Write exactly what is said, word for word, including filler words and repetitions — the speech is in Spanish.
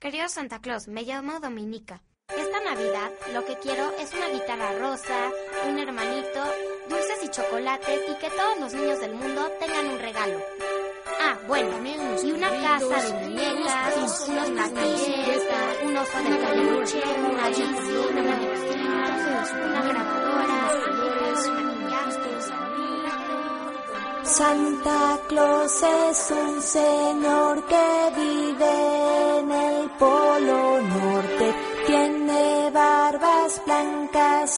Querido Santa Claus, me llamo Dominica. Esta Navidad lo que quiero es una guitarra rosa, un hermanito, dulces y chocolates y que todos los niños del mundo tengan un regalo. Ah, bueno, y una casa de muñecas, unos pastilles, un oso de peluche, una bici, una bicicleta, una grabadora, Santa Claus es un señor que vive en el Polo Norte. Tiene barbas blancas